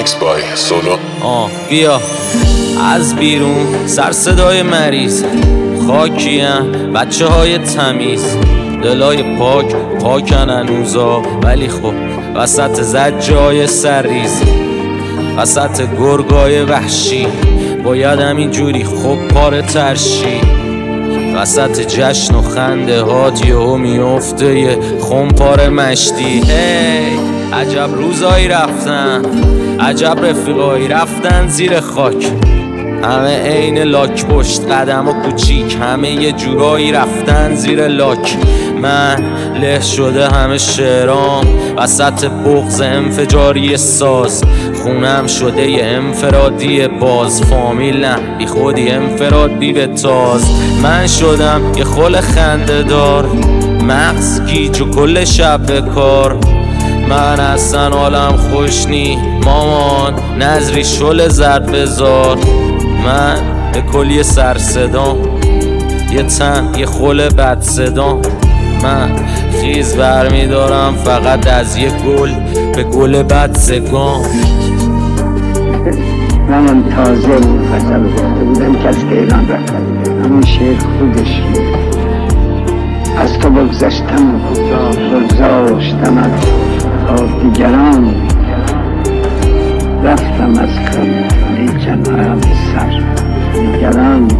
ریمیکس بای سولو. بیا از بیرون سر صدای مریض، خاکیم بچه های تمیز، دلای پاکن هنوزا، ولی خب وسط زجای سرریز، وسط گرگای وحشی باید همینجوری خب پاره ترشی، وسط جشن و خنده هات یهو میفته یه خمپاره مشتی. عجب روزایی رفتن، عجب رفیقایی رفتن زیر خاک، همه عین لاک پشت قدم و کوچیک، همه یه جورایی رفتن زیر لاک. من له شده همه شعرام وسط بغض انفجاری ساز، خونم شده یه انفرادی باز، فامیل نه بی خودی انفراد بی به تاز. من شدم یه خل خنده دار، مغز گیج و کل شب به کار، من اصلا حالم خوش نی مامان، نظری شل زرد بزار. من به کلی سر صدام، یه تن یه خل بد صدام، من خیز برمی دارم فقط از یه گل به گل بد سگام. من تازه غزل گفته بودم که از ایران رفتم، همون شعر خودش از تو بگذشتم بگذاشتم از دیگران، رفتم از کم لیکن آیم سر دیگران.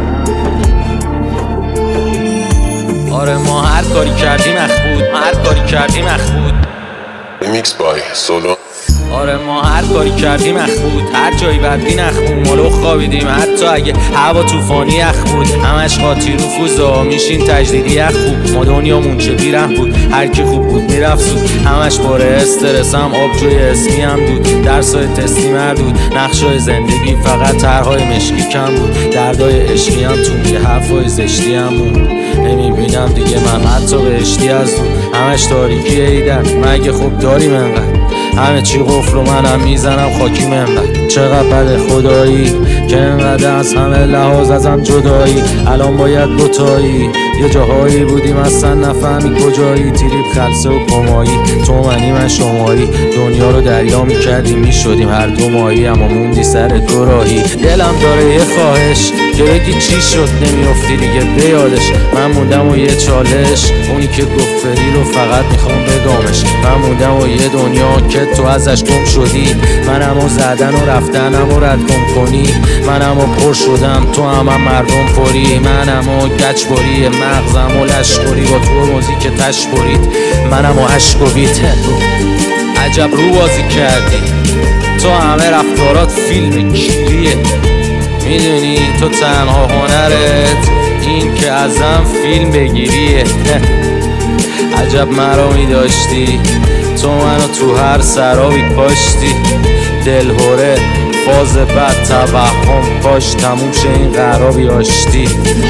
آره ما هر کاری کردیم مخبود، هر کاری کردیم مخبود. ریمیکس بای سولو. آره ما هر کاری کردیم مخبود، هر جایی بدبین اخمون مالو خوابیدیم، حتی اگه هوا طوفانی اخ بود، همش قاطی رفوزا میشین تجدیدی اخ خوب. ما دنیامون چه بیره بود، هر کی خوب بود میرفت زود، همش باره استرسم آبجوی اسمی هم بود، درسای تستی مردود، نقشای زندگی فقط طرحهای مشکی کم بود، دردای عشقی هم تو میگه حرفای زشتی هم بود. نمیبینم دیگه من حتی بهشتی از دور، همش تاریکی ایدن مگه خوب داریم انقدر، همه چی قفل و منم میزنم خاکی منقدر. چقدر بده خدایی که انقدر از همه لحاظ ازم جدایی، الان باید دوتایی، یه جاهایی بودیم اصلا نفهمی کجایی، تریپ خلصه و کمایی، تو منی من شمایی، دنیا رو دریا میکردیم میشدیم هر دو ماهی، اما موندی سر دو راهی. دلم داره یه خواهش که بگی چی شد نمیافتی دیگه به یادش، من موندم و یه چالش، اونی که گفت فری رو فقط میخوام بگامش، من موندم و یه دنیا که تو ازش گم شدی، منم و زدن و رفتنم و رد گم کنی، منم و پر شدم تو هم مردم پری، منم و گچ بری مغزم و لشکری، با تو موزیک تش برید منم و عشق و بیت. عجب رو بازی کردی تو، همه رفتارات فیلم کیریه، میدونی تو تنها هنرت این که ازم فیلم بگیریه. عجب مرامی داشتی تو، منو تو هر سرابی کاشتی، دلهوره فاز بد توهم کاش تموم شه این قرابی آشتی.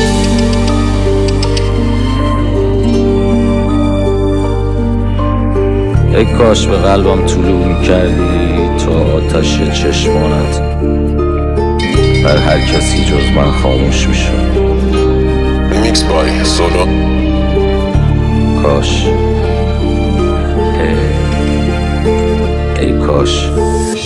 ای کاش به قلبم طلوع میکردی تا آتش چشمانت، بر هر کسی جز من خاموش میشد. ریمیکس بای سولو. کاش ای کاش